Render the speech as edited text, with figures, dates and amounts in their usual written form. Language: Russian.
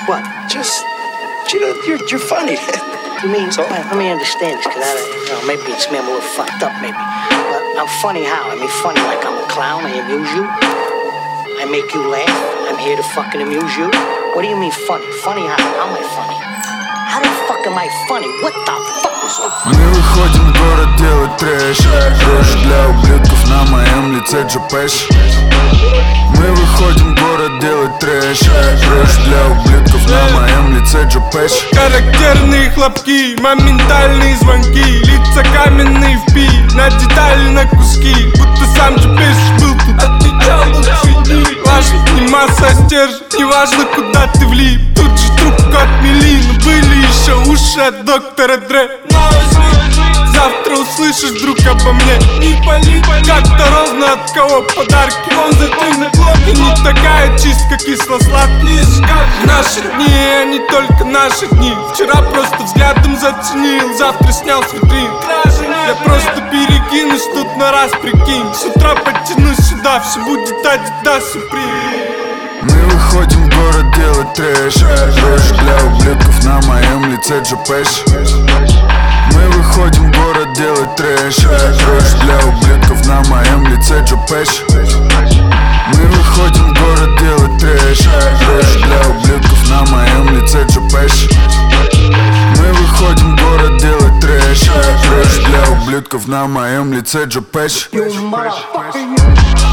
What? Just, you're funny. You mean, so? Let me understand this, because maybe it's me, I'm a little fucked up, maybe. But I'm funny how? I mean, funny like I'm a clown, I amuse you? I make you laugh? I'm here to fucking amuse you? What do you mean funny? Funny how? How am I funny? How the fuck am I funny? What the fuck is up? Мы выходим в город делать трэш. Дрожь для ублюдков на моем лице Джо Пэш. Мы выходим в город делать трэш. Дрожь для ублюдков на моем лице Джо Пэш. Характерные хлопки, моментальные звонки, лица каменные в пи, на детали, на куски, будто сам Джо Пэш был тут. Отвечал лучшие дни. Важно не масса, а стержень, неважно куда ты влип. Тут же трубку отмели, но были еще уши от доктора Дре. Завтра услышишь вдруг обо мне. Не пали, как-то ровно от кого подарки. Он за той наклонки не такая чистка кисло-сладкий. Наши дни, они только наши дни. Вчера просто взглядом заценил, завтра снял с витрин. Я просто перекинусь тут на раз, прикинь. С утра подтянусь сюда, все будет Adidas Supreme. Мы выходим в город делать трэш. Дрожь для ублюдков на моем лице Джо Пэш. Мы выходим в город делать трэш. Дрожь для ублюдков на моем лице Джо Пэш. Мы выходим в город делать трэш. Дрожь для ублюдков на моем лице Джо Пэш. Мы выходим в город делать трэш. Дрожь для ублюдков на моем лице Джо Пэш. You motherfucker.